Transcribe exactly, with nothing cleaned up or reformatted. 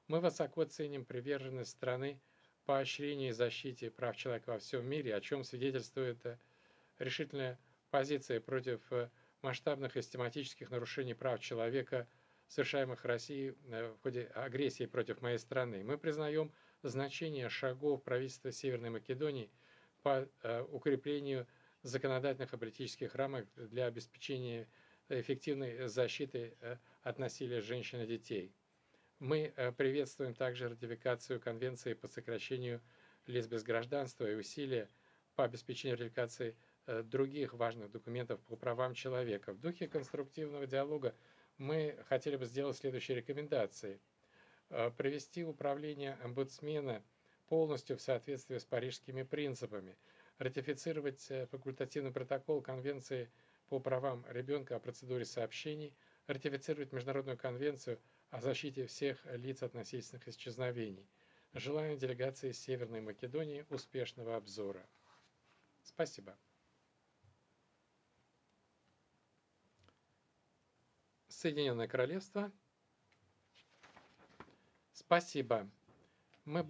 Мы высоко ценим приверженность страны поощрению и защите прав человека во всем мире, о чем свидетельствует решительная позиция против масштабных и систематических нарушений прав человека, совершаемых Россией в ходе агрессии против моей страны. Мы признаем значение шагов правительства Северной Македонии по укреплению законодательных и политических рамок для обеспечения эффективной защиты от насилия женщин и детей. Мы приветствуем также ратификацию Конвенции по сокращению лиц без гражданства и усилия по обеспечению ратификации других важных документов по правам человека. В духе конструктивного диалога мы хотели бы сделать следующие рекомендации. Привести управление омбудсмена полностью в соответствии с парижскими принципами, ратифицировать факультативный протокол Конвенции по правам ребенка о процедуре сообщений, ратифицировать Международную конвенцию о защите всех лиц от насильственных исчезновений. Желаю делегации Северной Македонии успешного обзора. Спасибо. Соединенное Королевство. Спасибо.